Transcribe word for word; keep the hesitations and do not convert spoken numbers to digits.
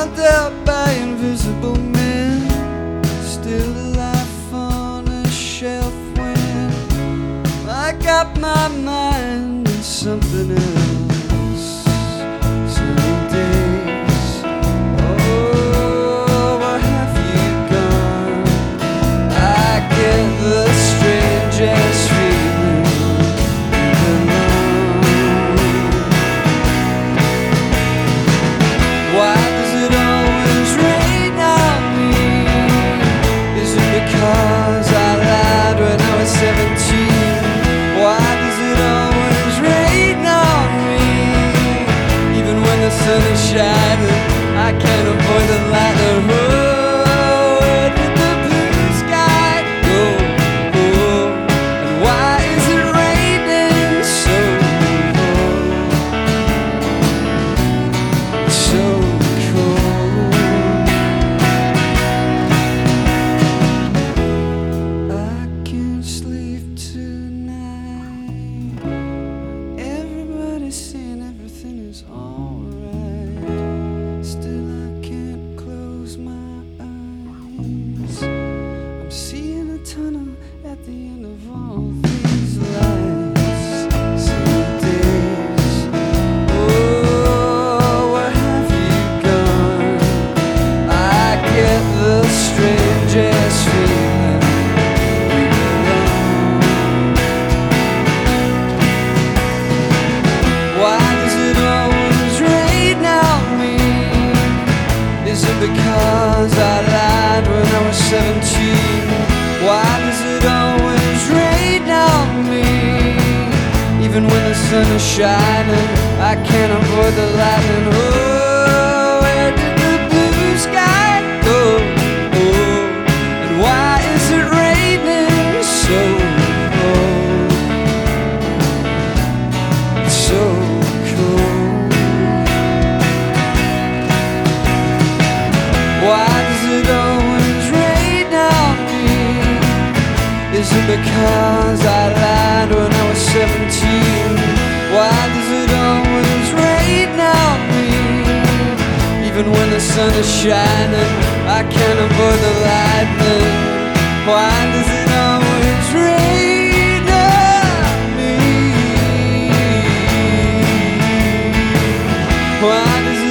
held out by invisible men, still a life on a shelf when I got my mind in something else. Some days, oh, where have you gone? I get the strangest feeling alone. Why does it always rain on me? Is it because I lied when I was seventeen? Why does it always rain on me? Even when the sun is shining, I can't avoid the lightning. Oh, where did the blue sky go? Oh, and why is it raining so cold? So cold. I can't sleep tonight. Everybody's saying everything is alright. Still I can't close my eyes. I'm seeing a tunnel at the end of all these lights. Some days, oh, where have you gone? I get the strangest feeling alone. Why does it always rain on me? Is it because I lied when I was seventeen? Why does it always rain on me? Even when the sun is shining, I can't avoid the lightning. Oh, where did the blue sky go? Oh, and why is it raining so cold? So cold. Why does it always rain on me? Is it because I lied when I was seventeen? Why does it always rain on me? Even when the sun is shining, I can't avoid the lightning. Why does it always rain on me? Why does it